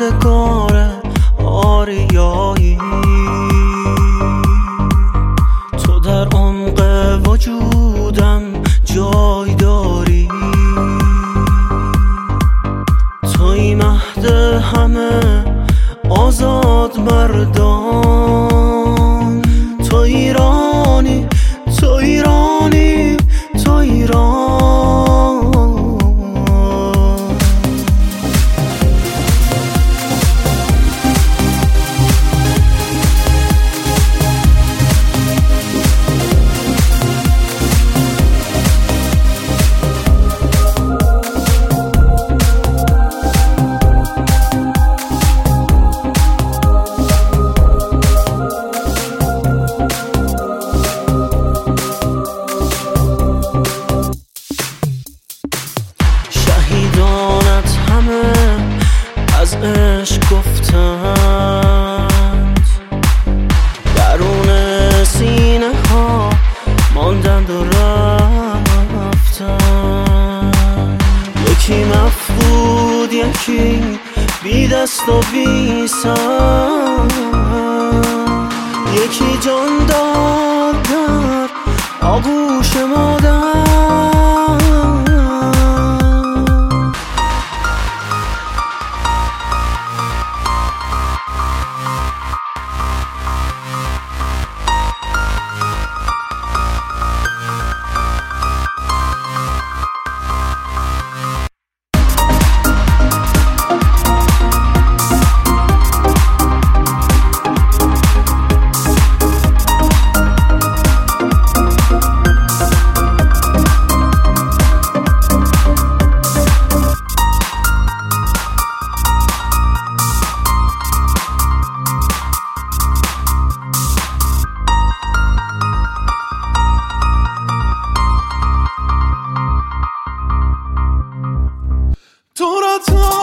یادگار آریایی، تو در عمق وجودم جای داری، توی مهد همه آزاد مردان، تو ایرانی، تو ایرانی، تو ایران. شهیدانت همه از عشق گفتند، درون سینه ها ماندند و رفتند. یکی مفقود، یکی بی دست و بی سر، یکی جان داد در آغوش مادر. تو را